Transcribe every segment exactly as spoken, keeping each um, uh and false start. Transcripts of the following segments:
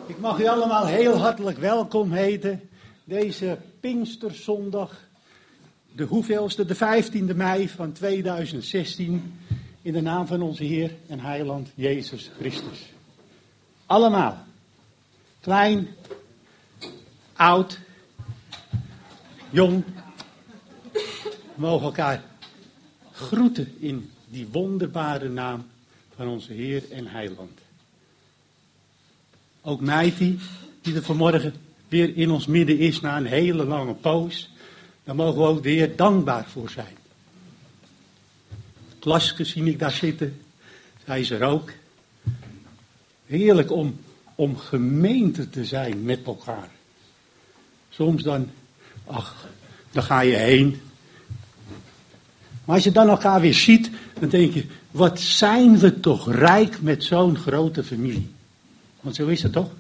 Ik mag u allemaal heel hartelijk welkom heten. Deze Pinksterzondag, de hoeveelste, de vijftiende mei van tweeduizend zestien. In de naam van onze Heer en Heiland Jezus Christus. Allemaal. Klein, oud, jong. We mogen elkaar groeten in die wonderbare naam van onze Heer en Heiland. Ook Meiti, die er vanmorgen weer in ons midden is na een hele lange poos. Daar mogen we ook weer dankbaar voor zijn. Klaske zie ik daar zitten. Zij is er ook. Heerlijk om, om gemeente te zijn met elkaar. Soms dan, ach, dan ga je heen. Maar als je dan elkaar weer ziet, dan denk je, wat zijn we toch rijk met zo'n grote familie. Want zo is het toch?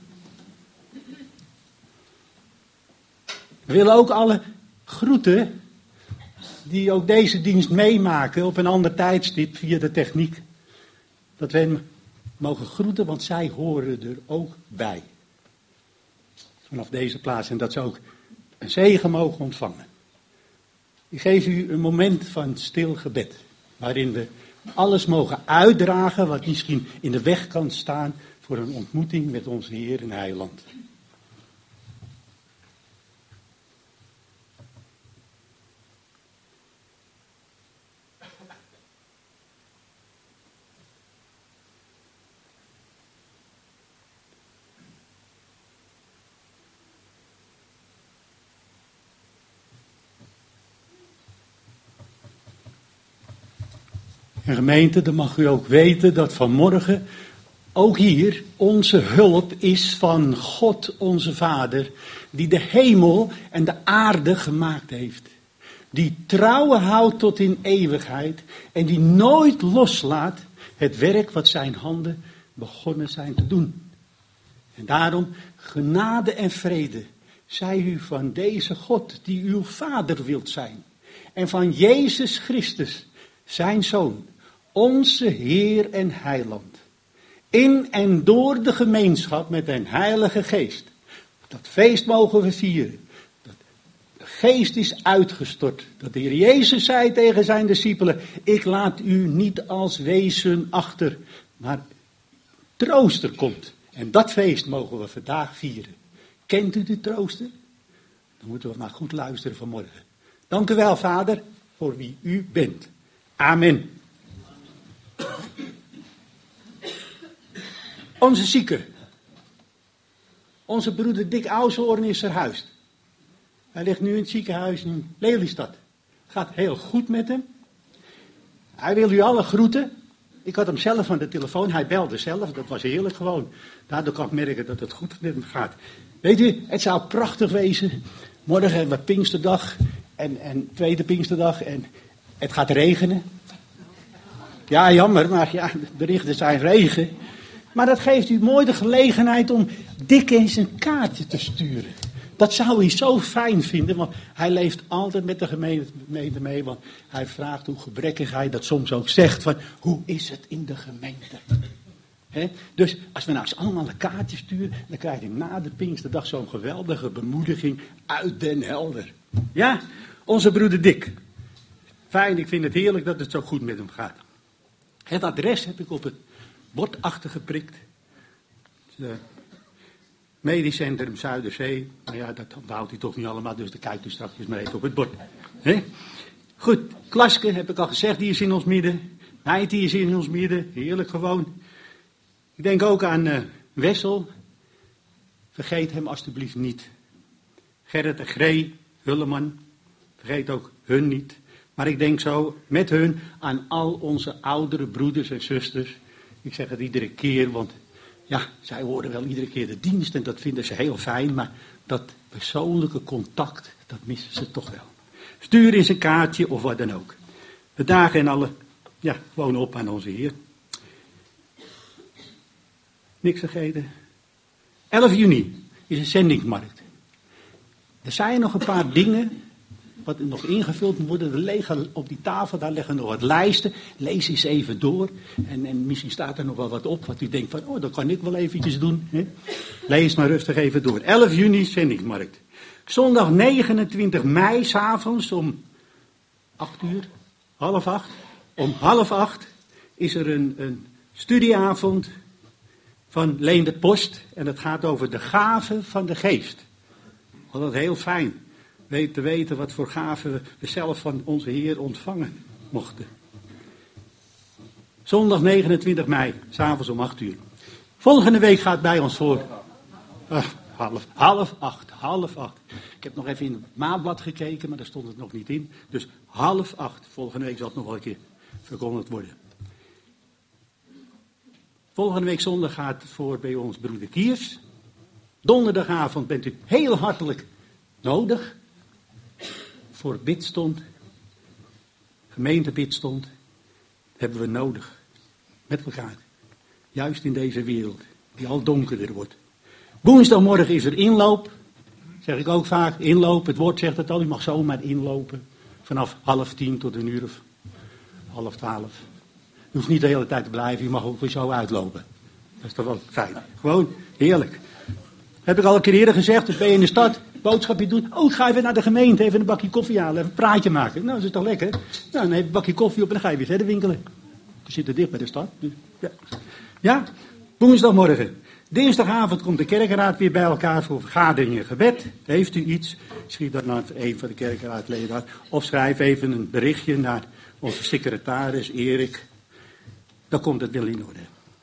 We willen ook alle groeten die ook deze dienst meemaken op een ander tijdstip via de techniek. Dat we hen mogen groeten, want zij horen er ook bij. Vanaf deze plaats en dat ze ook een zegen mogen ontvangen. Ik geef u een moment van stil gebed, waarin we alles mogen uitdragen wat misschien in de weg kan staan voor een ontmoeting met onze Heer en Heiland. En gemeente, dan mag u ook weten dat vanmorgen ook hier onze hulp is van God onze Vader, die de hemel en de aarde gemaakt heeft. Die trouwen houdt tot in eeuwigheid en die nooit loslaat het werk wat zijn handen begonnen zijn te doen. En daarom genade en vrede zij u van deze God die uw Vader wilt zijn. En van Jezus Christus, zijn Zoon, onze Heer en Heiland. In en door de gemeenschap met een Heilige Geest. Dat feest mogen we vieren. Dat de Geest is uitgestort. Dat de Heer Jezus zei tegen zijn discipelen: ik laat u niet als wezen achter, maar trooster komt. En dat feest mogen we vandaag vieren. Kent u de trooster? Dan moeten we maar goed luisteren vanmorgen. Dank u wel, Vader, voor wie u bent. Amen. Onze zieke. Onze broeder Dick Ouselhoorn is verhuisd. Hij ligt nu in het ziekenhuis in Lelystad. Gaat heel goed met hem. Hij wil u alle groeten. Ik had hem zelf aan de telefoon. Hij belde zelf. Dat was heerlijk gewoon. Daardoor kan ik merken dat het goed met hem gaat. Weet u, het zou prachtig wezen. Morgen hebben we Pinksterdag. En, en tweede Pinksterdag. En het gaat regenen. Ja, jammer. Maar ja, de berichten zijn regen. Maar dat geeft u mooi de gelegenheid om Dick eens een kaartje te sturen. Dat zou hij zo fijn vinden, want hij leeft altijd met de gemeente mee. Want hij vraagt hoe gebrekkig hij dat soms ook zegt, van hoe is het in de gemeente? He? Dus als we nou eens allemaal een kaartje sturen, dan krijgt hij na de Pinksterdag zo'n geweldige bemoediging uit Den Helder. Ja, onze broeder Dick. Fijn, ik vind het heerlijk dat het zo goed met hem gaat. Het adres heb ik op het bord achtergeprikt. Het Medisch Centrum Zuiderzee. Nou ja, dat houdt hij toch niet allemaal, dus dan kijkt u straks maar even op het bord. He? Goed, Klaske heb ik al gezegd, die is in ons midden. Meid, die is in ons midden. Heerlijk gewoon. Ik denk ook aan uh, Wessel. Vergeet hem alstublieft niet. Gerrit en Gree, Hulleman. Vergeet ook hun niet. Maar ik denk zo met hun aan al onze oudere broeders en zusters. Ik zeg het iedere keer, want ja, zij horen wel iedere keer de dienst en dat vinden ze heel fijn. Maar dat persoonlijke contact, dat missen ze toch wel. Stuur eens een kaartje of wat dan ook. De dagen en alle, ja, gewoon op aan onze Heer. Niks vergeten. elf juni is een zendingsmarkt. Er zijn nog een paar dingen wat nog ingevuld moet worden. Er liggen op die tafel, daar liggen nog wat lijsten. Lees eens even door. En, en misschien staat er nog wel wat op wat u denkt van, oh, dat kan ik wel eventjes doen. Hè? Lees maar rustig even door. elf juni, zendingsmarkt. Zondag negenentwintig mei, 's avonds om acht uur, half acht. Om half acht is er een, een studieavond van Leendert Post. En het gaat over de gaven van de geest. Altijd heel fijn weet te weten wat voor gaven we zelf van onze Heer ontvangen mochten. Zondag negenentwintig mei, 's avonds om acht uur. Volgende week gaat bij ons voor uh, half, half acht, half acht. Ik heb nog even in het maandblad gekeken, maar daar stond het nog niet in. Dus half acht, volgende week zal het nog wel een keer verkondigd worden. Volgende week zondag gaat het voor bij ons broeder Kiers. Donderdagavond bent u heel hartelijk nodig voor bidstond. Gemeentebidstond hebben we nodig. Met elkaar. Juist in deze wereld die al donkerder wordt. Woensdagmorgen is er inloop. Zeg ik ook vaak, inloop. Het woord zegt het al, u mag zomaar inlopen. Vanaf half tien tot een uur of half twaalf. U hoeft niet de hele tijd te blijven, u mag ook weer zo uitlopen. Dat is toch wel fijn. Gewoon heerlijk. Heb ik al een keer eerder gezegd, dus ben je in de stad, boodschapje doen. Oh, ik ga even naar de gemeente, even een bakje koffie halen, even een praatje maken. Nou, dat is toch lekker? Nou, dan heb je een bakje koffie op en dan ga je weer verder winkelen. We zitten dicht bij de stad. Dus, ja. ja, woensdagmorgen. Dinsdagavond komt de kerkenraad weer bij elkaar voor vergadering en gebed. Heeft u iets? Schiet dat naar een van de kerkenraadleden uit. Of schrijf even een berichtje naar onze secretaris Erik. Dan komt het wel in orde.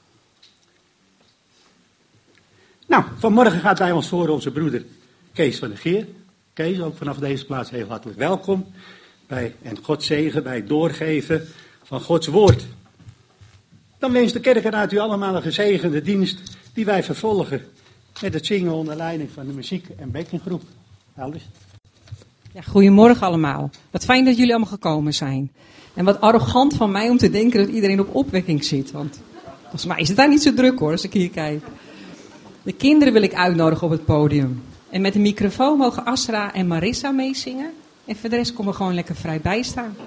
Nou, vanmorgen gaat bij ons voor onze broeder Kees van der Geer. Kees, ook vanaf deze plaats heel hartelijk welkom. Bij, en God zegen bij het doorgeven van Gods woord. Dan wenst de kerkenraad u allemaal een gezegende dienst die wij vervolgen met het zingen onder leiding van de muziek- en backinggroep. Alice. Ja, goedemorgen allemaal. Wat fijn dat jullie allemaal gekomen zijn. En wat arrogant van mij om te denken dat iedereen op opwekking zit. Want volgens mij is het daar niet zo druk hoor, als ik hier kijk. De kinderen wil ik uitnodigen op het podium. En met de microfoon mogen Asra en Marissa meezingen. En voor de rest komen we gewoon lekker vrij bijstaan.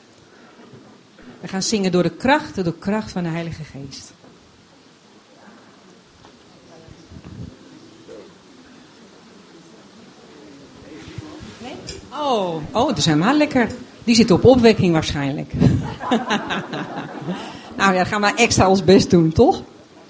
We gaan zingen door de kracht, door de kracht van de Heilige Geest. Nee? Oh, oh, dat is helemaal lekker. Die zit op opwekking waarschijnlijk. Nou ja, gaan we extra ons best doen, toch?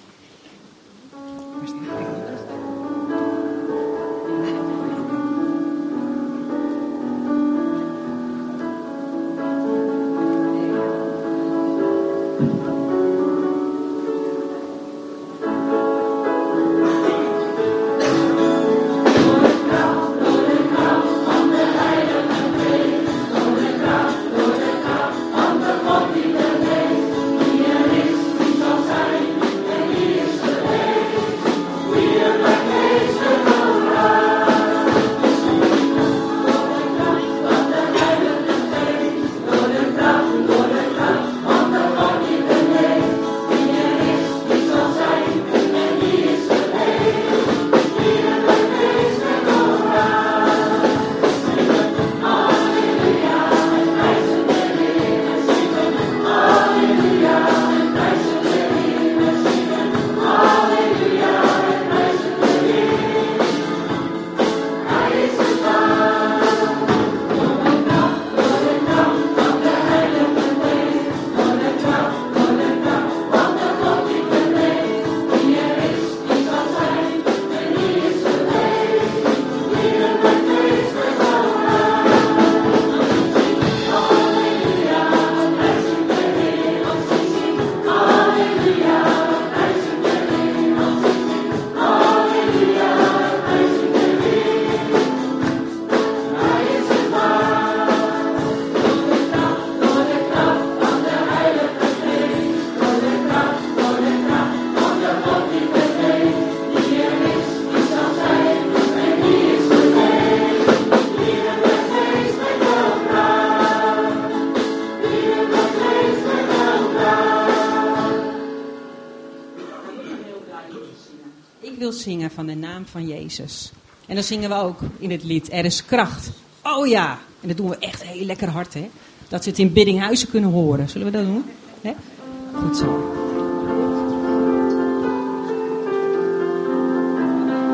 Zingen van de naam van Jezus. En dan zingen we ook in het lied, er is kracht. Oh ja, en dat doen we echt heel lekker hard, hè. Dat ze het in Biddinghuizen kunnen horen. Zullen we dat doen? Hè? Goed zo.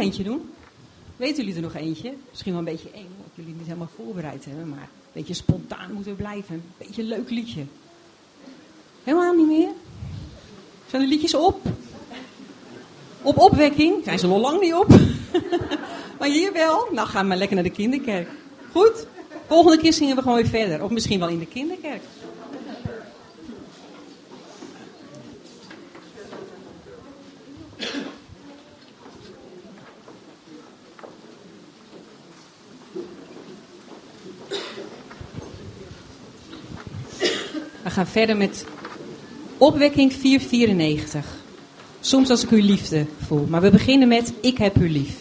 eentje doen? Weten jullie er nog eentje? Misschien wel een beetje eng, dat jullie niet helemaal voorbereid hebben. Maar een beetje spontaan moeten blijven. Een beetje een leuk liedje. Helemaal niet meer? Zijn de liedjes op? Op opwekking? Zijn ze nog lang niet op? Maar hier wel? Nou, gaan we maar lekker naar de kinderkerk. Goed? Volgende keer zingen we gewoon weer verder. Of misschien wel in de kinderkerk. We gaan verder met opwekking vier vierennegentig. Soms als ik uw liefde voel. Maar we beginnen met ik heb u lief.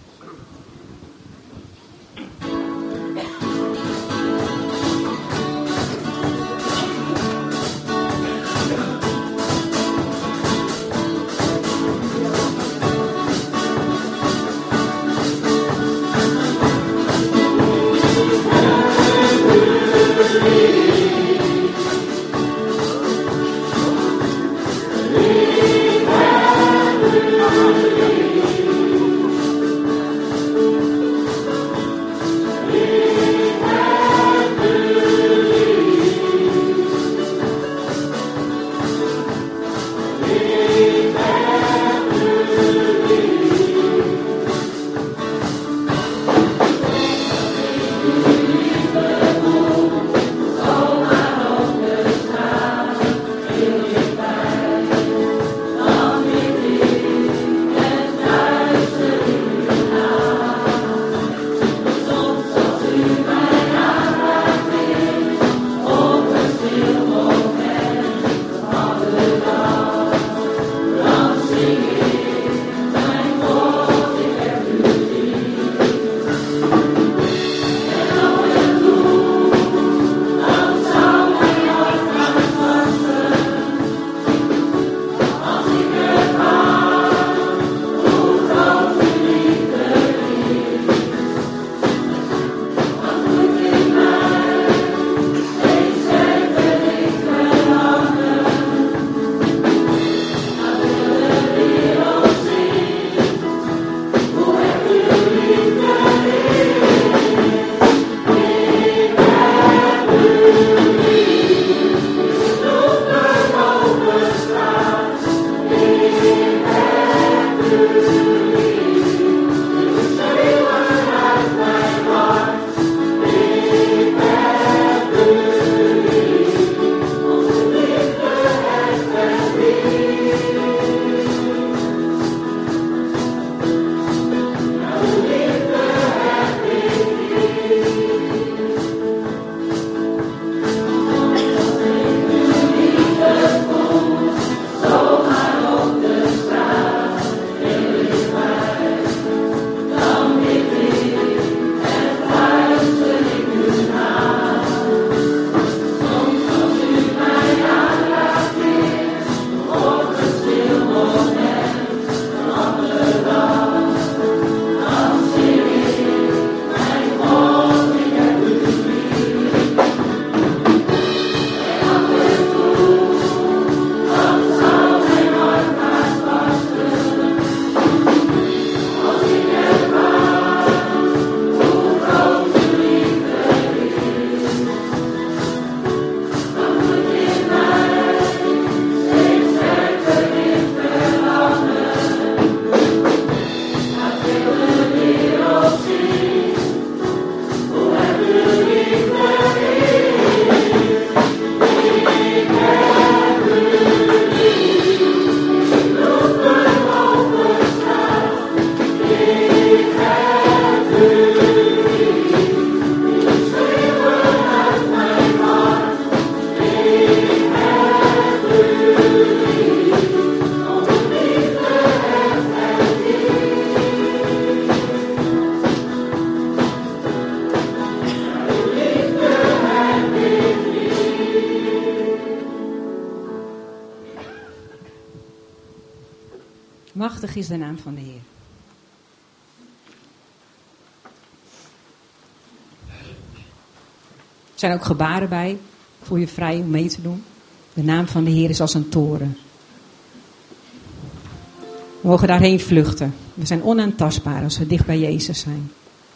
Machtig is de naam van de Heer. Er zijn ook gebaren bij. Voel je vrij om mee te doen. De naam van de Heer is als een toren. We mogen daarheen vluchten. We zijn onaantastbaar als we dicht bij Jezus zijn.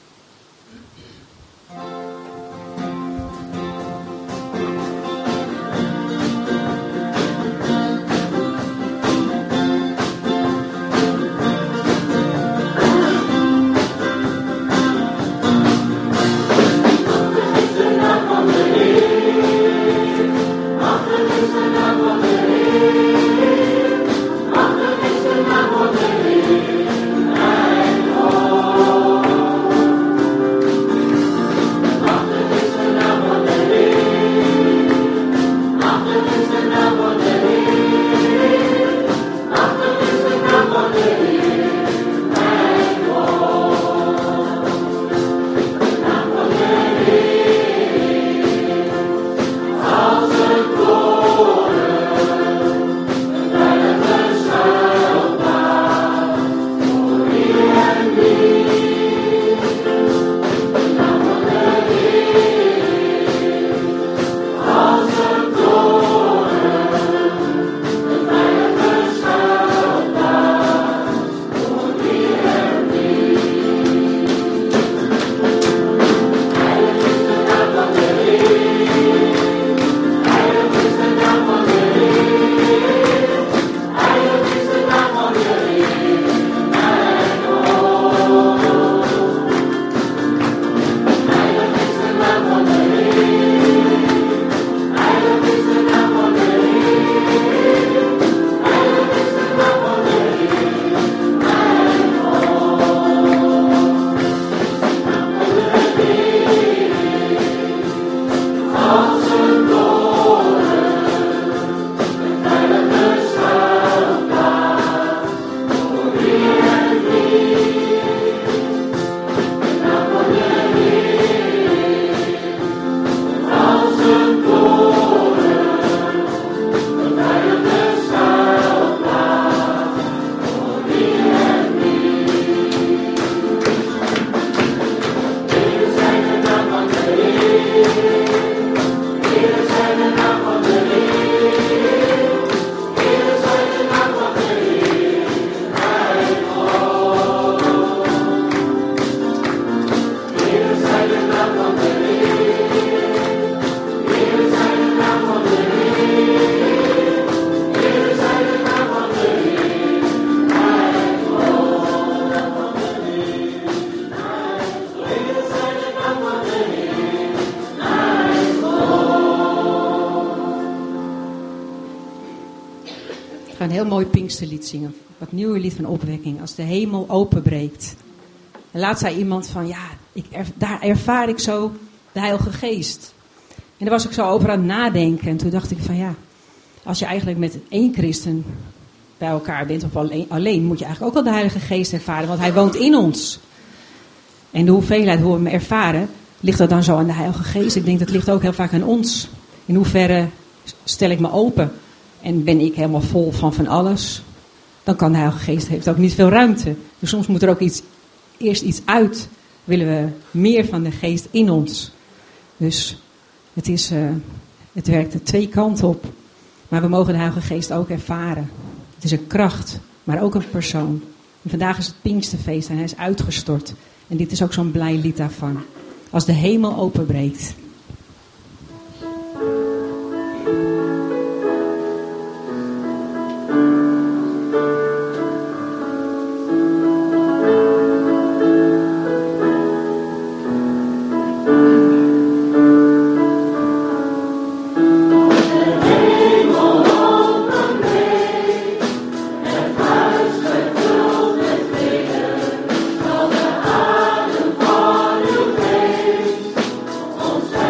Een heel mooi Pinksterlied zingen. Wat nieuwe lied van opwekking. Als de hemel openbreekt. En laat zei iemand van, ja, ik er, daar ervaar ik zo de Heilige Geest. En daar was ik zo over aan het nadenken. En toen dacht ik van, ja, als je eigenlijk met één christen bij elkaar bent of alleen, alleen moet je eigenlijk ook wel de Heilige Geest ervaren. Want hij woont in ons. En de hoeveelheid hoe we hem ervaren, ligt dat dan zo aan de Heilige Geest? Ik denk dat ligt ook heel vaak aan ons. In hoeverre stel ik me open? En ben ik helemaal vol van van alles? Dan kan de Heilige Geest, heeft ook niet veel ruimte. Dus soms moet er ook iets, eerst iets uit. Willen we meer van de Geest in ons. Dus het, is, uh, het werkt er twee kanten op. Maar we mogen de Heilige Geest ook ervaren. Het is een kracht, maar ook een persoon. En vandaag is het Pinksterfeest en hij is uitgestort. En dit is ook zo'n blij lied daarvan. Als de hemel openbreekt. Ons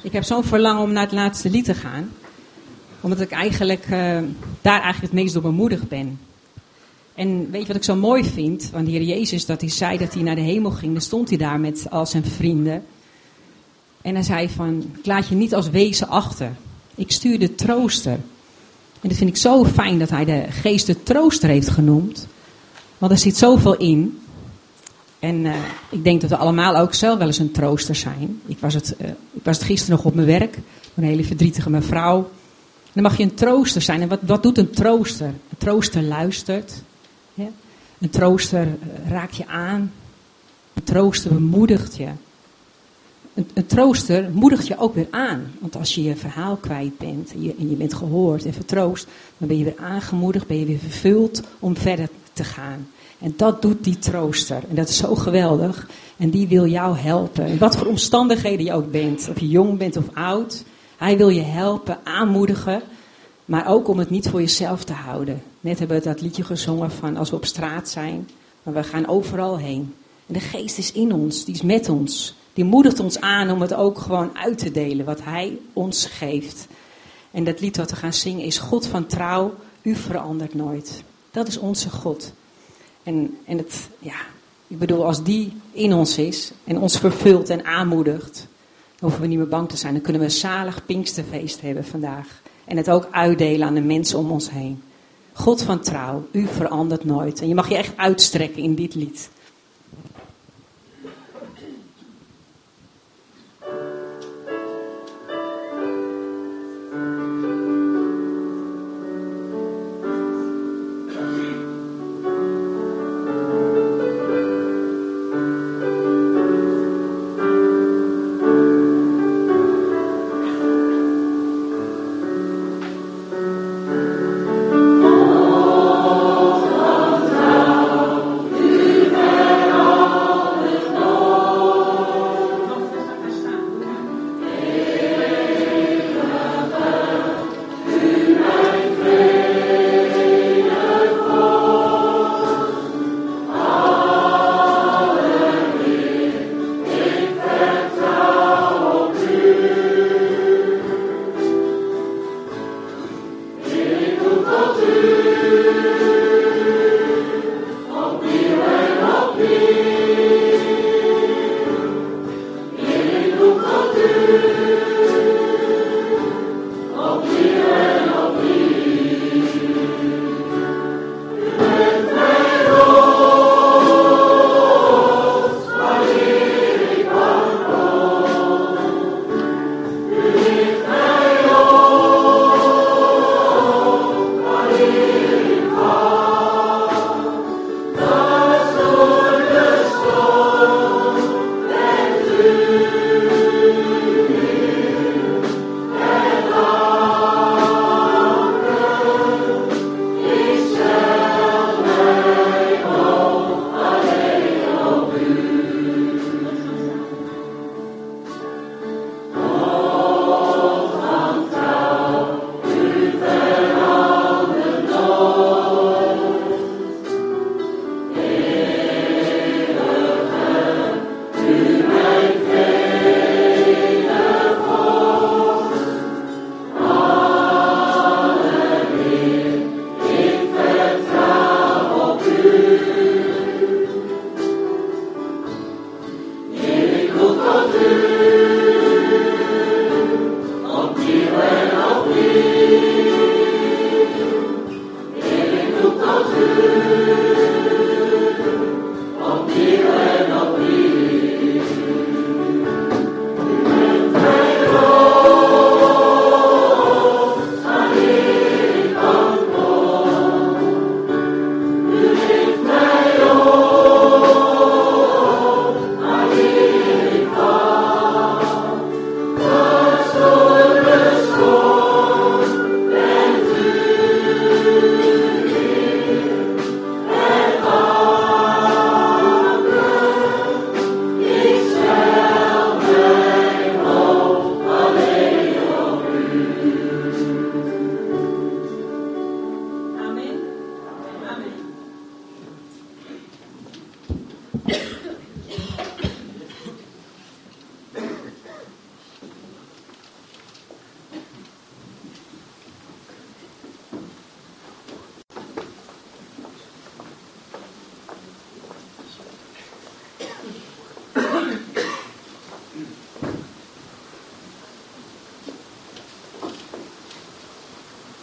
ik heb zo'n verlangen om naar het laatste lied te gaan. Omdat ik eigenlijk uh, daar eigenlijk het meest door bemoedigd ben. En weet je wat ik zo mooi vind? Want de Heer Jezus, dat hij zei dat hij naar de hemel ging. Dan stond hij daar met al zijn vrienden. En hij zei van, ik laat je niet als wezen achter. Ik stuur de trooster. En dat vind ik zo fijn dat hij de geest de trooster heeft genoemd. Want er zit zoveel in. En uh, ik denk dat we allemaal ook zelf wel eens een trooster zijn. Ik was het, uh, ik was het gisteren nog op mijn werk. Een hele verdrietige mevrouw. En dan mag je een trooster zijn. En wat, wat doet een trooster? Een trooster luistert. Ja? Een trooster uh, raakt je aan. Een trooster bemoedigt je. Een, een trooster moedigt je ook weer aan. Want als je je verhaal kwijt bent en je, en je bent gehoord en vertroost, dan ben je weer aangemoedigd, ben je weer vervuld om verder te gaan. En dat doet die trooster. En dat is zo geweldig. En die wil jou helpen. In wat voor omstandigheden je ook bent. Of je jong bent of oud. Hij wil je helpen, aanmoedigen. Maar ook om het niet voor jezelf te houden. Net hebben we dat liedje gezongen van als we op straat zijn. Maar we gaan overal heen. En de geest is in ons. Die is met ons. Die moedigt ons aan om het ook gewoon uit te delen. Wat hij ons geeft. En dat lied wat we gaan zingen is God van trouw. U verandert nooit. Dat is onze God. En, en het, ja, ik bedoel, als die in ons is en ons vervult en aanmoedigt, dan hoeven we niet meer bang te zijn. Dan kunnen we een zalig Pinksterfeest hebben vandaag. En het ook uitdelen aan de mensen om ons heen. God van trouw, u verandert nooit. En je mag je echt uitstrekken in dit lied.